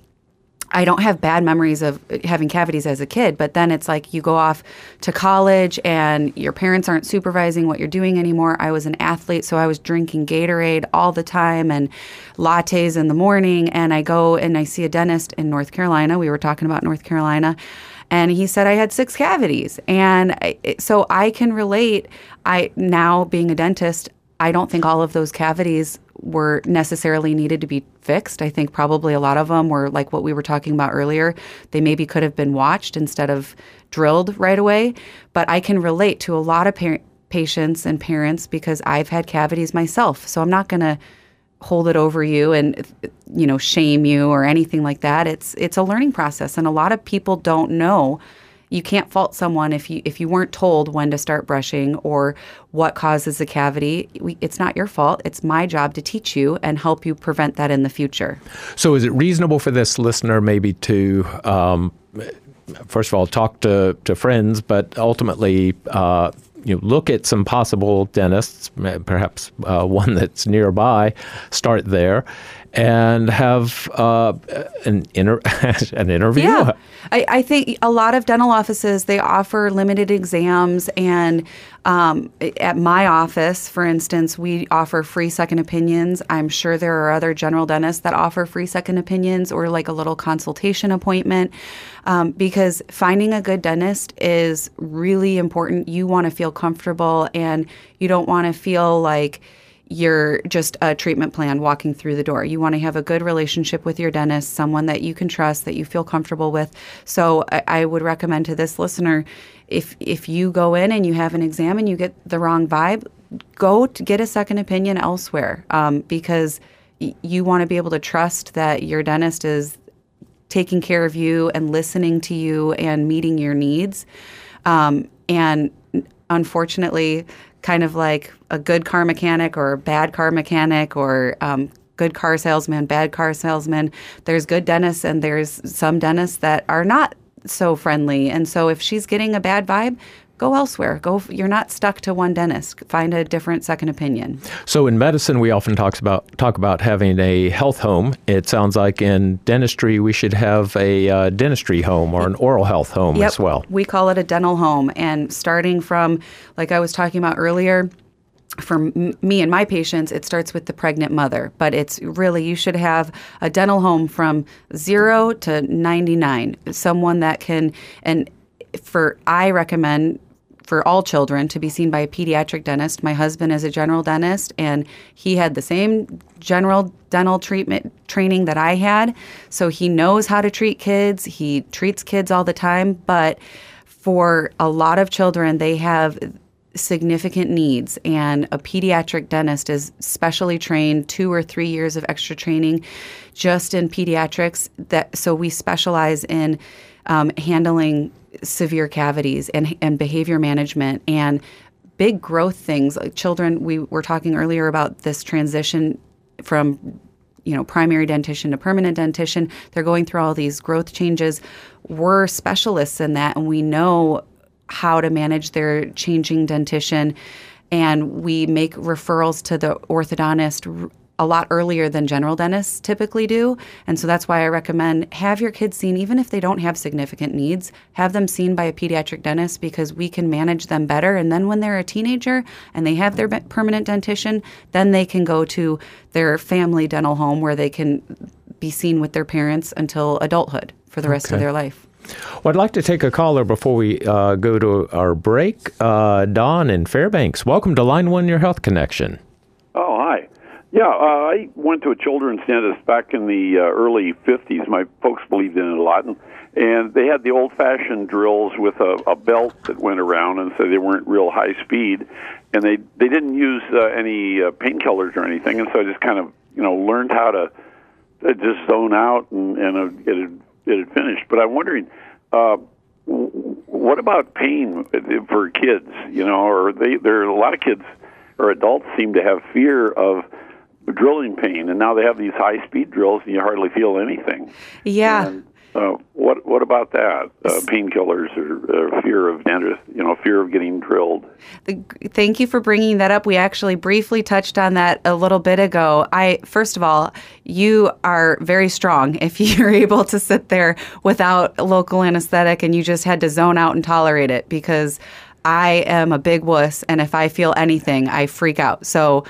[SPEAKER 2] I don't have bad memories of having cavities as a kid, but then it's like you go off to college and your parents aren't supervising what you're doing anymore. I was an athlete, so I was drinking Gatorade all the time and lattes in the morning, and I go and I see a dentist in North Carolina. We were talking about North Carolina, and he said I had six cavities. And I, so I can relate. I now being a dentist, I don't think all of those cavities were necessarily needed to be fixed. I think probably a lot of them were like what we were talking about earlier. They maybe could have been watched instead of drilled right away. But I can relate to a lot of par- patients and parents because I've had cavities myself. So I'm not going to hold it over you and, you know, shame you or anything like that. It's it's a learning process, and a lot of people don't know. You can't fault someone if you if you weren't told when to start brushing or what causes a cavity. We, it's not your fault. It's my job to teach you and help you prevent that in the future.
[SPEAKER 1] So is it reasonable for this listener maybe to, um, first of all, talk to, to friends, but ultimately uh, you know, look at some possible dentists, perhaps uh, one that's nearby, start there, and have uh, an inter- an interview?
[SPEAKER 2] Yeah. I, I think a lot of dental offices, they offer limited exams. And um, at my office, for instance, we offer free second opinions. I'm sure there are other general dentists that offer free second opinions or like a little consultation appointment, um, because finding a good dentist is really important. You want to feel comfortable, and you don't want to feel like you're just a treatment plan walking through the door. You want to have a good relationship with your dentist, someone that you can trust, that you feel comfortable with. So I, I would recommend to this listener, if if you go in and you have an exam and you get the wrong vibe, go to get a second opinion elsewhere, um, because y- you want to be able to trust that your dentist is taking care of you and listening to you and meeting your needs. Um, and unfortunately, kind of like a good car mechanic or a bad car mechanic, or um, good car salesman, bad car salesman. There's good dentists and there's some dentists that are not so friendly. And so if she's getting a bad vibe, go elsewhere. Go. You're not stuck to one dentist. Find a different second opinion.
[SPEAKER 1] So in medicine, we often talks about talk about having a health home. It sounds like in dentistry, we should have a uh, dentistry home or an oral health home
[SPEAKER 2] Yep.
[SPEAKER 1] as well.
[SPEAKER 2] We call it a dental home. And starting from, like I was talking about earlier, for m- me and my patients, it starts with the pregnant mother. But it's really, you should have a dental home from zero to ninety-nine. Someone that can, and for, I recommend for all children to be seen by a pediatric dentist. My husband is a general dentist, and he had the same general dental treatment training that I had. So he knows how to treat kids. He treats kids all the time. But for a lot of children, they have significant needs, and a pediatric dentist is specially trained, two or three years of extra training just in pediatrics. That so we specialize in um, handling severe cavities and and behavior management and big growth things. Like children, we were talking earlier about this transition from, you know, primary dentition to permanent dentition. They're going through all these growth changes. We're specialists in that, and we know how to manage their changing dentition, and we make referrals to the orthodontist a lot earlier than general dentists typically do. And so that's why I recommend have your kids seen, even if they don't have significant needs, have them seen by a pediatric dentist, because we can manage them better. And then when they're a teenager and they have their permanent dentition, then they can go to their family dental home where they can be seen with their parents until adulthood for the rest
[SPEAKER 1] Okay.
[SPEAKER 2] of their life.
[SPEAKER 1] Well, I'd like to take a caller before we uh, go to our break. Uh, Don in Fairbanks, welcome to Line One, Your Health Connection.
[SPEAKER 4] Oh, hi. Yeah, uh, I went to a children's dentist back in the uh, early fifties. My folks believed in it a lot. And, and they had the old-fashioned drills with a, a belt that went around, and so they weren't real high speed. And they, they didn't use uh, any uh, painkillers or anything, and so I just kind of, you know, learned how to uh, just zone out and, and uh, get it get it finished. But I'm wondering, uh, what about pain for kids? You know, or they there are a lot of kids or adults seem to have fear of drilling pain, and now they have these high-speed drills, and you hardly feel anything.
[SPEAKER 2] Yeah.
[SPEAKER 4] And, uh, what what about that? Uh, painkillers or uh, fear of dentist, you know, fear of getting drilled.
[SPEAKER 2] Thank you for bringing that up. We actually briefly touched on that a little bit ago. I first of all, you are very strong if you're able to sit there without local anesthetic and you just had to zone out and tolerate it, because I am a big wuss, and if I feel anything, I freak out. So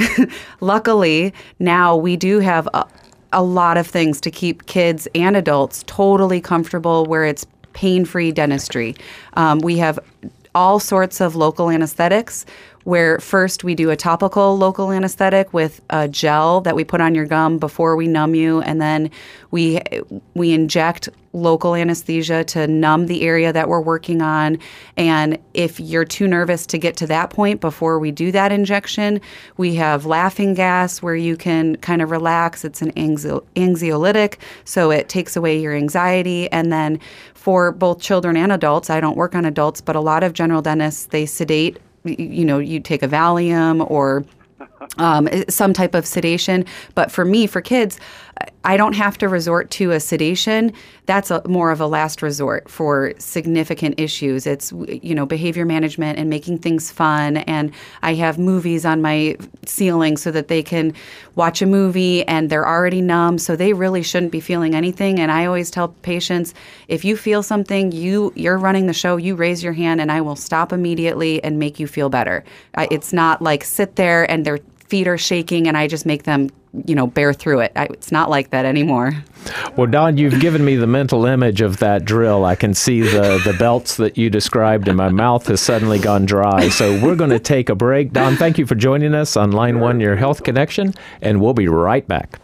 [SPEAKER 2] luckily, now we do have a, a lot of things to keep kids and adults totally comfortable where it's pain-free dentistry. Um, we have all sorts of local anesthetics where first we do a topical local anesthetic with a gel that we put on your gum before we numb you, and then we we inject local anesthesia to numb the area that we're working on. And if you're too nervous to get to that point before we do that injection, we have laughing gas where you can kind of relax. It's an anxio- anxiolytic, so it takes away your anxiety. And then for both children and adults, I don't work on adults, but a lot of general dentists, they sedate. You know, you take a Valium or um, some type of sedation. But for me, for kids, I don't have to resort to a sedation. That's a, more of a last resort for significant issues. It's, you know, behavior management and making things fun. And I have movies on my ceiling so that they can watch a movie and they're already numb, so they really shouldn't be feeling anything. And I always tell patients, if you feel something, you, you're running the show, you raise your hand and I will stop immediately and make you feel better. I, it's not like sit there and their feet are shaking and I just make them, you know, bear through it. I, it's not like that anymore.
[SPEAKER 1] Well, Don, you've given me the mental image of that drill. I can see the, the belts that you described, and my mouth has suddenly gone dry. So we're going to take a break. Don, thank you for joining us on Line One, Your Health Connection, and we'll be right back.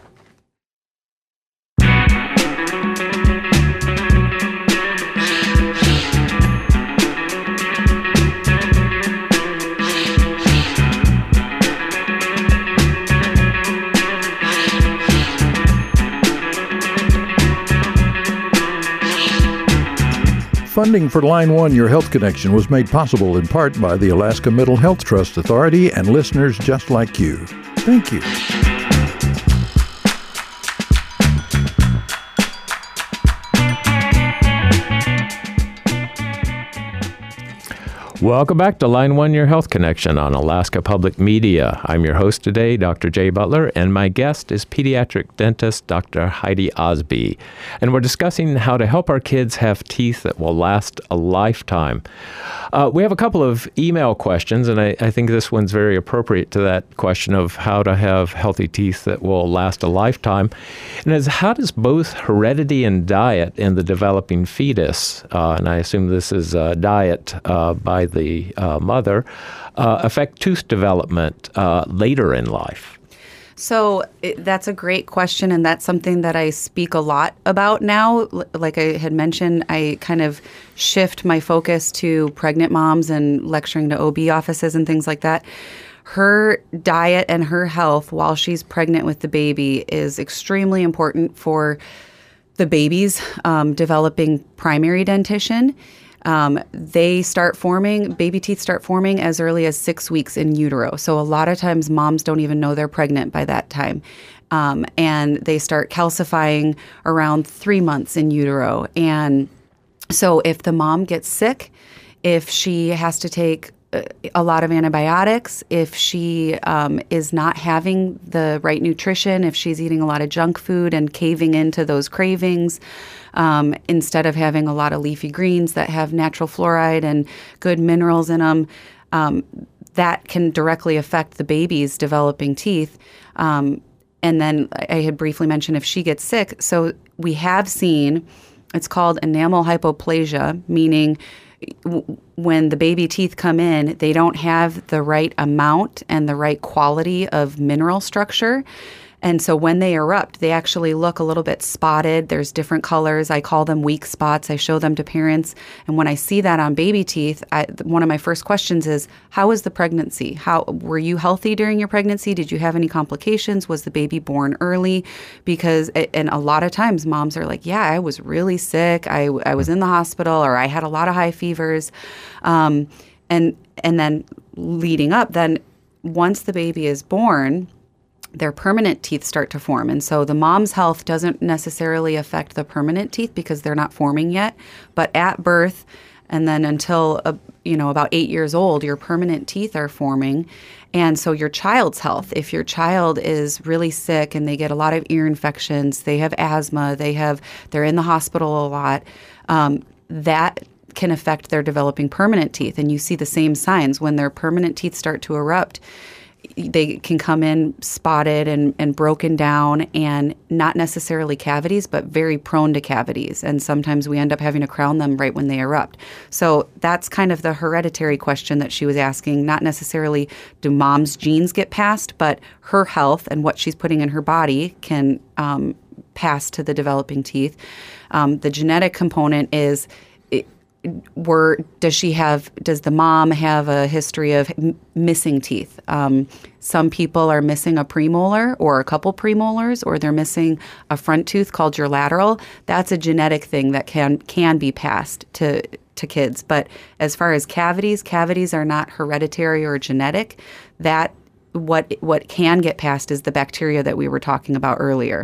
[SPEAKER 3] Funding for Line One, Your Health Connection was made possible in part by the Alaska Mental Health Trust Authority and listeners just like you. Thank you.
[SPEAKER 1] Welcome back to Line One, Your Health Connection on Alaska Public Media. I'm your host today, Doctor Jay Butler, and my guest is pediatric dentist Doctor Heidi Osby. And we're discussing how to help our kids have teeth that will last a lifetime. Uh, we have a couple of email questions, and I, I think this one's very appropriate to that question of how to have healthy teeth that will last a lifetime. And it's how does both heredity and diet in the developing fetus, uh, and I assume this is uh, diet uh, by the uh, mother, uh, affect tooth development uh, later in life?
[SPEAKER 2] So it, that's a great question, and that's something that I speak a lot about now. L- like I had mentioned, I kind of shift my focus to pregnant moms and lecturing to O B offices and things like that. Her diet and her health while she's pregnant with the baby is extremely important for the baby's um, developing primary dentition. Um, they start forming, baby teeth start forming as early as six weeks in utero. So a lot of times moms don't even know they're pregnant by that time. Um, and they start calcifying around three months in utero. And so if the mom gets sick, if she has to take a lot of antibiotics, if she um, is not having the right nutrition, if she's eating a lot of junk food and caving into those cravings, um, instead of having a lot of leafy greens that have natural fluoride and good minerals in them, um, that can directly affect the baby's developing teeth. Um, and then I had briefly mentioned if she gets sick. So we have seen, it's called enamel hypoplasia, meaning when the baby teeth come in, they don't have the right amount and the right quality of mineral structure. And so when they erupt, they actually look a little bit spotted. There's different colors. I call them weak spots. I show them to parents. And when I see that on baby teeth, I, one of my first questions is, how was the pregnancy? How were you healthy during your pregnancy? Did you have any complications? Was the baby born early? Because, and a lot of times moms are like, yeah, I was really sick. I, I was in the hospital, or I had a lot of high fevers. Um, and, and then leading up, then once the baby is born, their permanent teeth start to form. And so the mom's health doesn't necessarily affect the permanent teeth because they're not forming yet. But at birth, and then until, uh, you know, about eight years old, your permanent teeth are forming. And so your child's health, if your child is really sick and they get a lot of ear infections, they have asthma, they have, they're in the hospital a lot, um, that can affect their developing permanent teeth. And you see the same signs when their permanent teeth start to erupt. They can come in spotted and, and broken down and not necessarily cavities, but very prone to cavities. And sometimes we end up having to crown them right when they erupt. So that's kind of the hereditary question that she was asking. Not necessarily do mom's genes get passed, but her health and what she's putting in her body can um, pass to the developing teeth. Um, the genetic component is... It, Were, does she have, does the mom have a history of m- missing teeth? Um, some people are missing a premolar or a couple premolars, or they're missing a front tooth called your lateral. That's a genetic thing that can can be passed to to kids. But as far as cavities, cavities are not hereditary or genetic. That what what can get passed is the bacteria that we were talking about earlier.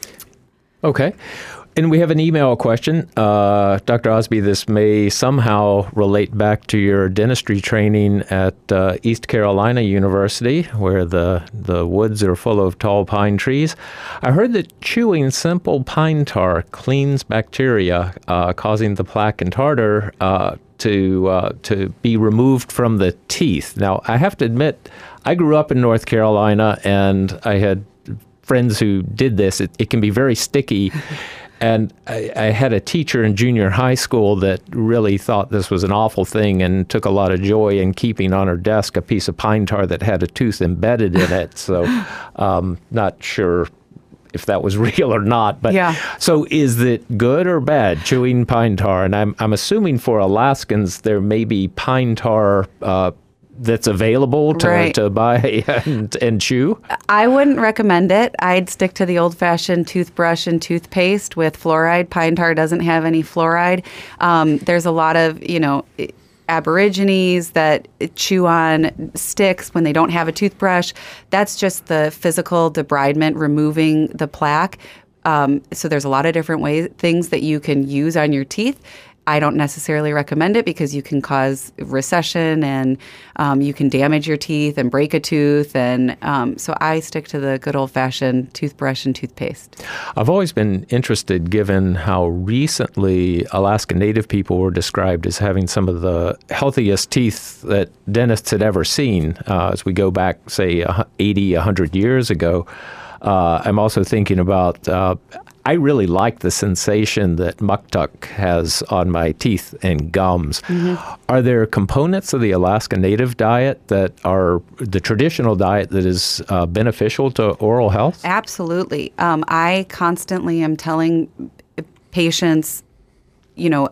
[SPEAKER 1] Okay. And we have an email question. Uh, Doctor Osby, this may somehow relate back to your dentistry training at uh, East Carolina University, where the, the woods are full of tall pine trees. I heard that chewing simple pine tar cleans bacteria, uh, causing the plaque and tartar uh, to uh, to be removed from the teeth. Now, I have to admit, I grew up in North Carolina, and I had friends who did this. It, it can be very sticky. And I, I had a teacher in junior high school that really thought this was an awful thing and took a lot of joy in keeping on her desk a piece of pine tar that had a tooth embedded in it. So um, not sure if that was real or not. But
[SPEAKER 2] yeah.
[SPEAKER 1] So is it good or bad, chewing pine tar? And I'm, I'm assuming for Alaskans, there may be pine tar uh that's available to,
[SPEAKER 2] right.
[SPEAKER 1] to buy and, and chew?
[SPEAKER 2] I wouldn't recommend it. I'd stick to the old-fashioned toothbrush and toothpaste with fluoride. Pine tar doesn't have any fluoride. Um, there's a lot of, you know, Aborigines that chew on sticks when they don't have a toothbrush. That's just the physical debridement, removing the plaque. Um, so there's a lot of different ways, things that you can use on your teeth. I don't necessarily recommend it because you can cause recession and um, you can damage your teeth and break a tooth. And um, so I stick to the good old-fashioned toothbrush and toothpaste.
[SPEAKER 1] I've always been interested, given how recently Alaska Native people were described as having some of the healthiest teeth that dentists had ever seen, uh, as we go back, say, eighty, one hundred years ago. Uh, I'm also thinking about, uh, I really like the sensation that muktuk has on my teeth and gums. Mm-hmm. Are there components of the Alaska Native diet that are the traditional diet that is uh, beneficial to oral health?
[SPEAKER 2] Absolutely. Um, I constantly am telling patients, you know,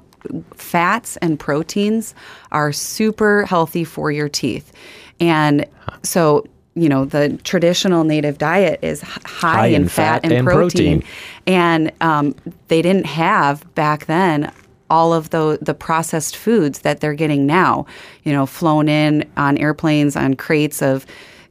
[SPEAKER 2] fats and proteins are super healthy for your teeth. And so, you know, the traditional Native diet is high, high in, in fat, fat and, and protein. protein. And um, they didn't have back then all of the the processed foods that they're getting now, you know, flown in on airplanes on crates of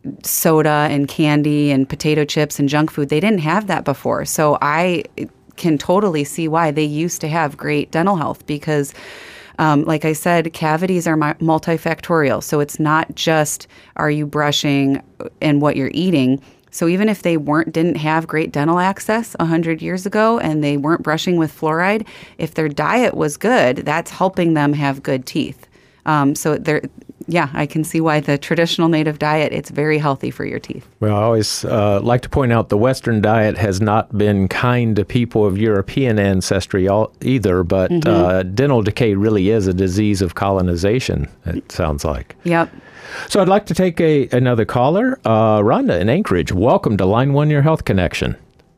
[SPEAKER 2] soda and candy and potato chips and junk food. They didn't have that before. So I can totally see why they used to have great dental health because Um, like I said, cavities are multifactorial. So it's not just are you brushing and what you're eating. So even if they weren't didn't have great dental access one hundred years ago and they weren't brushing with fluoride, if their diet was good, that's helping them have good teeth. Um, so they're yeah, I can see why the traditional Native diet, it's very healthy for your teeth.
[SPEAKER 1] Well, I always uh, like to point out the Western diet has not been kind to people of European ancestry all, either, but mm-hmm. uh, dental decay really is a disease of colonization, it sounds like.
[SPEAKER 2] Yep.
[SPEAKER 1] So I'd like to take a another caller. Uh, Rhonda in Anchorage, welcome to Line One, Your Health Connection.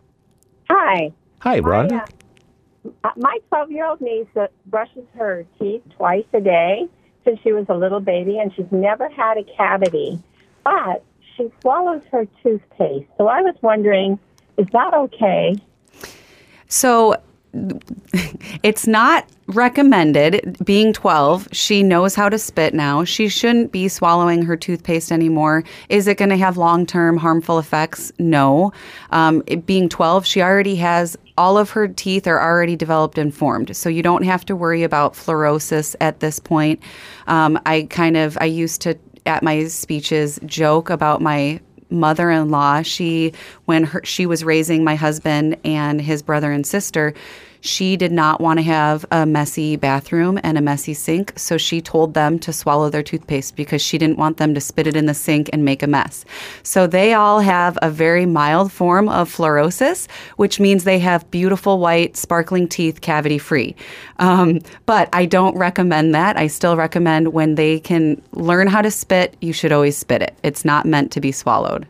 [SPEAKER 5] Hi.
[SPEAKER 1] Hi, Rhonda.
[SPEAKER 5] My, uh, my twelve-year-old niece uh, brushes her teeth twice a day since she was a little baby, and she's never had a cavity, but she swallows her toothpaste. So I was wondering, is that okay?
[SPEAKER 2] So it's not recommended. Being twelve, she knows how to spit now. She shouldn't be swallowing her toothpaste anymore. Is it going to have long-term harmful effects? No. Um, it, being twelve, she already has all of her teeth are already developed and formed, so you don't have to worry about fluorosis at this point. Um, I kind of, I used to, at my speeches, joke about my mother-in-law. She, when her, she was raising my husband and his brother and sister, she did not want to have a messy bathroom and a messy sink, so she told them to swallow their toothpaste because she didn't want them to spit it in the sink and make a mess. So they all have a very mild form of fluorosis, which means they have beautiful white sparkling teeth, cavity-free. Um, but I don't recommend that. I still recommend when they can learn how to spit, you should always spit it. It's not meant to be swallowed.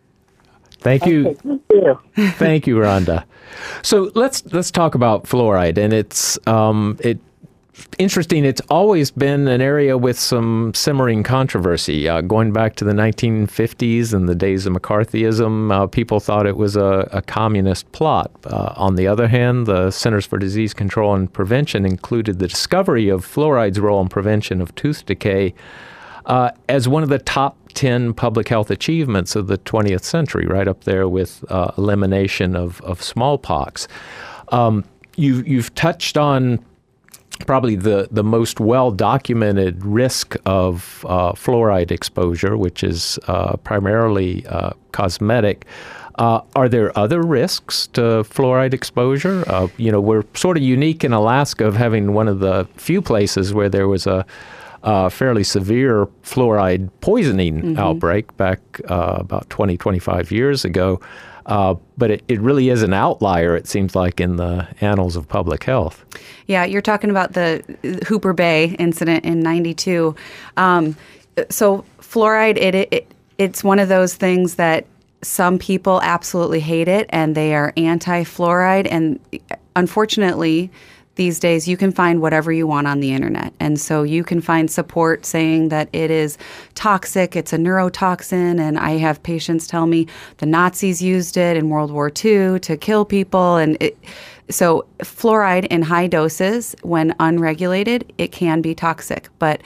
[SPEAKER 1] Thank you.
[SPEAKER 5] Okay, thank you.
[SPEAKER 1] Thank you, Rhonda. So let's let's talk about fluoride, and it's um, it interesting. It's always been an area with some simmering controversy, uh, going back to the nineteen fifties and the days of McCarthyism. Uh, people thought it was a, a communist plot. Uh, on the other hand, the Centers for Disease Control and Prevention included the discovery of fluoride's role in prevention of tooth decay uh, as one of the top ten public health achievements of the twentieth century, right up there with uh, elimination of, of smallpox. Um, you, you've touched on probably the, the most well-documented risk of uh, fluoride exposure, which is uh, primarily uh, cosmetic. Uh, are there other risks to fluoride exposure? Uh, you know, we're sort of unique in Alaska of having one of the few places where there was a Uh, fairly severe fluoride poisoning mm-hmm. outbreak back uh, about twenty, twenty-five years ago. Uh, but it, it really is an outlier, it seems like, in the annals of public health.
[SPEAKER 2] Yeah, you're talking about the Hooper Bay incident in ninety-two. Um, so fluoride, it, it it's one of those things that some people absolutely hate it, and they are anti-fluoride. And unfortunately, these days, you can find whatever you want on the internet. And so you can find support saying that it is toxic, it's a neurotoxin. And I have patients tell me the Nazis used it in World War Two to kill people. And it, so fluoride in high doses, when unregulated, it can be toxic. But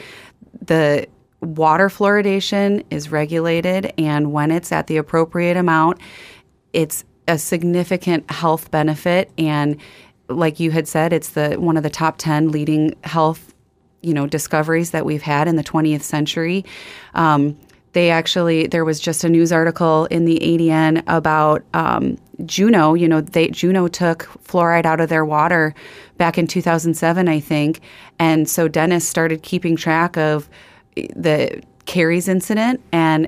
[SPEAKER 2] the water fluoridation is regulated. And when it's at the appropriate amount, it's a significant health benefit. And like you had said, it's the one of the top ten leading health, you know, discoveries that we've had in the twentieth century. Um, they actually, there was just a news article in the A D N about um, Juneau. You know, they Juneau took fluoride out of their water back in two thousand seven, I think, and so dentists started keeping track of the caries incident, and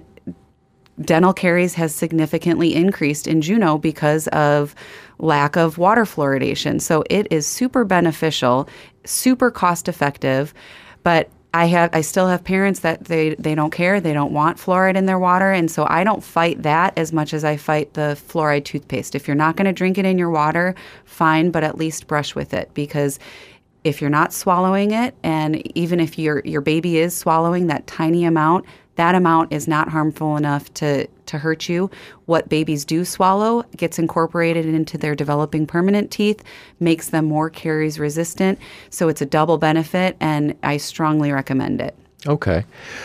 [SPEAKER 2] dental caries has significantly increased in Juneau because of lack of water fluoridation. So it is super beneficial, super cost effective, but I have I still have parents that they, they don't care, they don't want fluoride in their water, and so I don't fight that as much as I fight the fluoride toothpaste. If you're not going to drink it in your water, fine, but at least brush with it, because if you're not swallowing it, and even if your your baby is swallowing that tiny amount, that amount is not harmful enough to, to hurt you. What babies do swallow gets incorporated into their developing permanent teeth, makes them more caries resistant. So it's a double benefit, and I strongly recommend it.
[SPEAKER 1] Okay.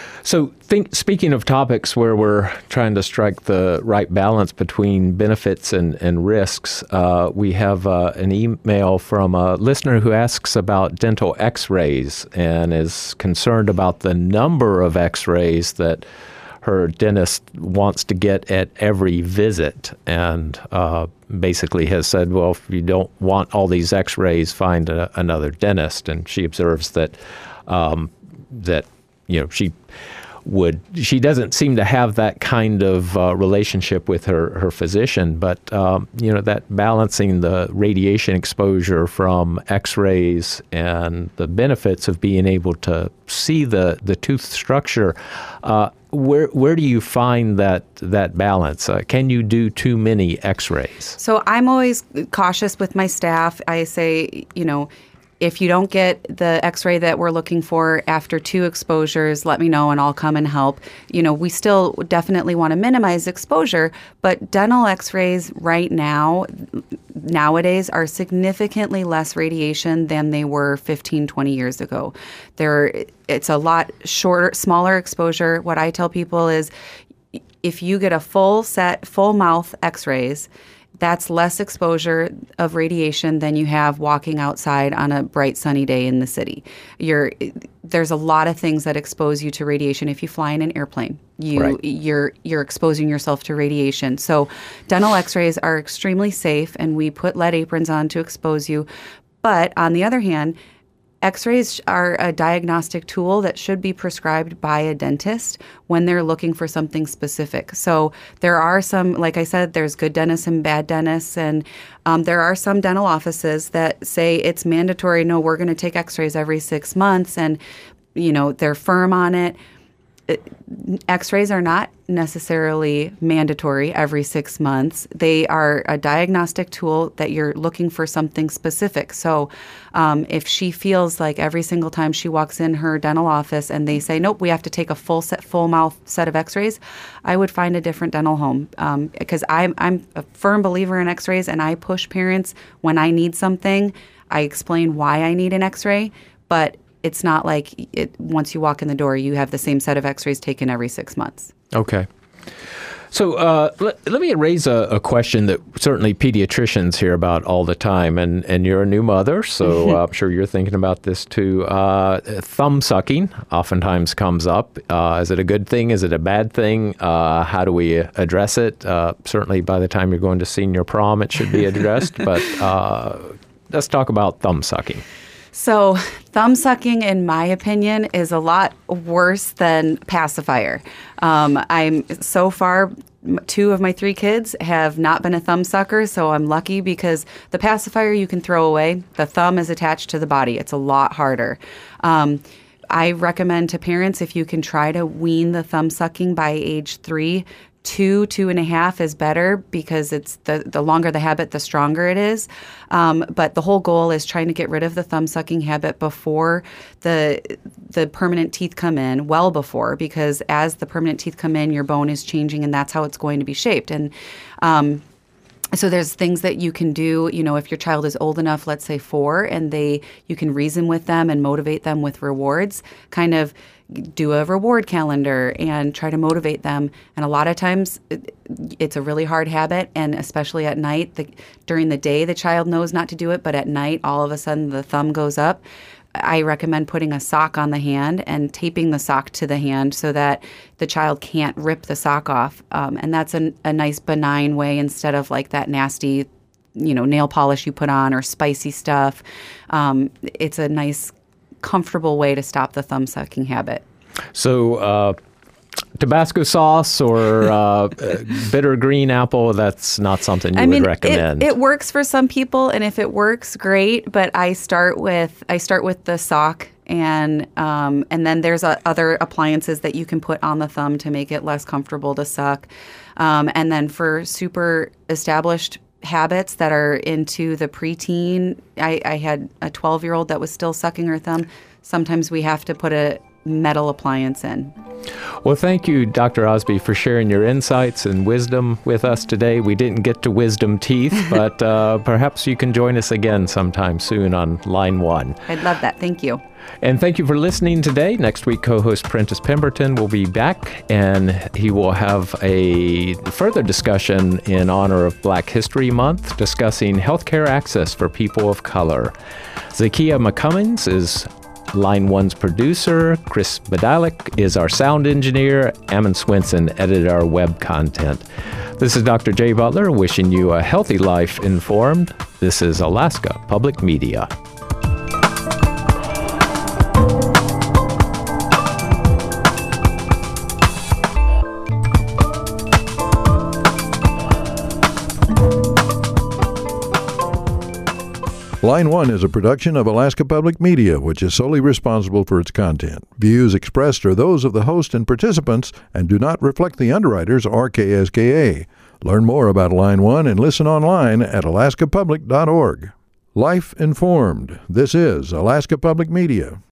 [SPEAKER 1] So think, speaking of topics where we're trying to strike the right balance between benefits and, and risks, uh, we have uh, an email from a listener who asks about dental x-rays and is concerned about the number of x-rays that her dentist wants to get at every visit, and uh, basically has said, well, if you don't want all these x-rays, find a, another dentist. And she observes that um, that you know, she would, she doesn't seem to have that kind of uh, relationship with her, her physician, but, um, you know, that balancing the radiation exposure from x-rays and the benefits of being able to see the, the tooth structure, uh, where where do you find that, that balance? Uh, can you do too many x-rays?
[SPEAKER 2] So I'm always cautious with my staff. I say, you know, if you don't get the x-ray that we're looking for after two exposures, let me know and I'll come and help. You know, we still definitely want to minimize exposure, but dental x-rays right now, nowadays, are significantly less radiation than they were fifteen, twenty years ago. There, it's a lot shorter, smaller exposure. What I tell people is if you get a full set, full mouth x-rays, that's less exposure of radiation than you have walking outside on a bright sunny day in the city. You're, there's a lot of things that expose you to radiation. If you fly in an airplane, you,
[SPEAKER 1] right.
[SPEAKER 2] you're you're exposing yourself to radiation. So dental x-rays are extremely safe, and we put lead aprons on to expose you. But on the other hand, x-rays are a diagnostic tool that should be prescribed by a dentist when they're looking for something specific. So there are some, like I said, there's good dentists and bad dentists, and um, there are some dental offices that say it's mandatory, no, we're going to take x-rays every six months, and, you know, they're firm on it. X-rays are not necessarily mandatory every six months. They are a diagnostic tool that you're looking for something specific. So um, if she feels like every single time she walks in her dental office and they say, nope, we have to take a full set, full mouth set of x-rays, I would find a different dental home um, because I'm, I'm a firm believer in x-rays, and I push parents when I need something. I explain why I need an x-ray, but it's not like it, once you walk in the door, you have the same set of x-rays taken every six months.
[SPEAKER 1] Okay. So uh, let, let me raise a, a question that certainly pediatricians hear about all the time, and, and you're a new mother, so uh, I'm sure you're thinking about this too. Uh, thumb sucking oftentimes comes up. Uh, is it a good thing? Is it a bad thing? Uh, how do we address it? Uh, certainly by the time you're going to senior prom, it should be addressed, but uh, let's talk about thumb sucking.
[SPEAKER 2] So thumb sucking, in my opinion, is a lot worse than pacifier. Um, I'm so far, two of my three kids have not been a thumb sucker, so I'm lucky because the pacifier you can throw away. The thumb is attached to the body. It's a lot harder. Um, I recommend to parents, if you can try to wean the thumb sucking by age three, Two, two and a half is better because it's the, the longer the habit, the stronger it is. Um, but the whole goal is trying to get rid of the thumb sucking habit before the the permanent teeth come in, well before, because as the permanent teeth come in, your bone is changing, and that's how it's going to be shaped. And um, so there's things that you can do, you know, if your child is old enough, let's say four, and they you can reason with them and motivate them with rewards, kind of do a reward calendar and try to motivate them. And a lot of times it, it's a really hard habit, and especially at night. The, during the day, the child knows not to do it, but at night, all of a sudden the thumb goes up. I recommend putting a sock on the hand and taping the sock to the hand so that the child can't rip the sock off. Um, and that's a, a nice benign way instead of like that nasty, you know, nail polish you put on or spicy stuff. Um, it's a nice, comfortable way to stop the thumb sucking habit.
[SPEAKER 1] So uh, Tabasco sauce or uh, bitter green apple, that's not something you
[SPEAKER 2] I mean,
[SPEAKER 1] would recommend.
[SPEAKER 2] It, it works for some people, and if it works, great. But I start with I start with the sock, and um, and then there's uh, other appliances that you can put on the thumb to make it less comfortable to suck. Um, and then for super established habits that are into the preteen, I, I had a twelve-year-old that was still sucking her thumb. Sometimes we have to put a metal appliance in.
[SPEAKER 1] Well, thank you, Doctor Osby, for sharing your insights and wisdom with us today. We didn't get to wisdom teeth, but uh, perhaps you can join us again sometime soon on Line One.
[SPEAKER 2] I'd love that. Thank you.
[SPEAKER 1] And thank you for listening today. Next week, co-host Prentice Pemberton will be back, and he will have a further discussion in honor of Black History Month, discussing healthcare access for people of color. Zakiya McCummins is Line One's producer. Chris Badalik is our sound engineer. Ammon Swenson edited our web content. This is Doctor Jay Butler wishing you a healthy life informed. This is Alaska Public Media.
[SPEAKER 3] Line One is a production of Alaska Public Media, which is solely responsible for its content. Views expressed are those of the host and participants and do not reflect the underwriters or K S K A. Learn more about Line One and listen online at alaska public dot org. Life informed. This is Alaska Public Media.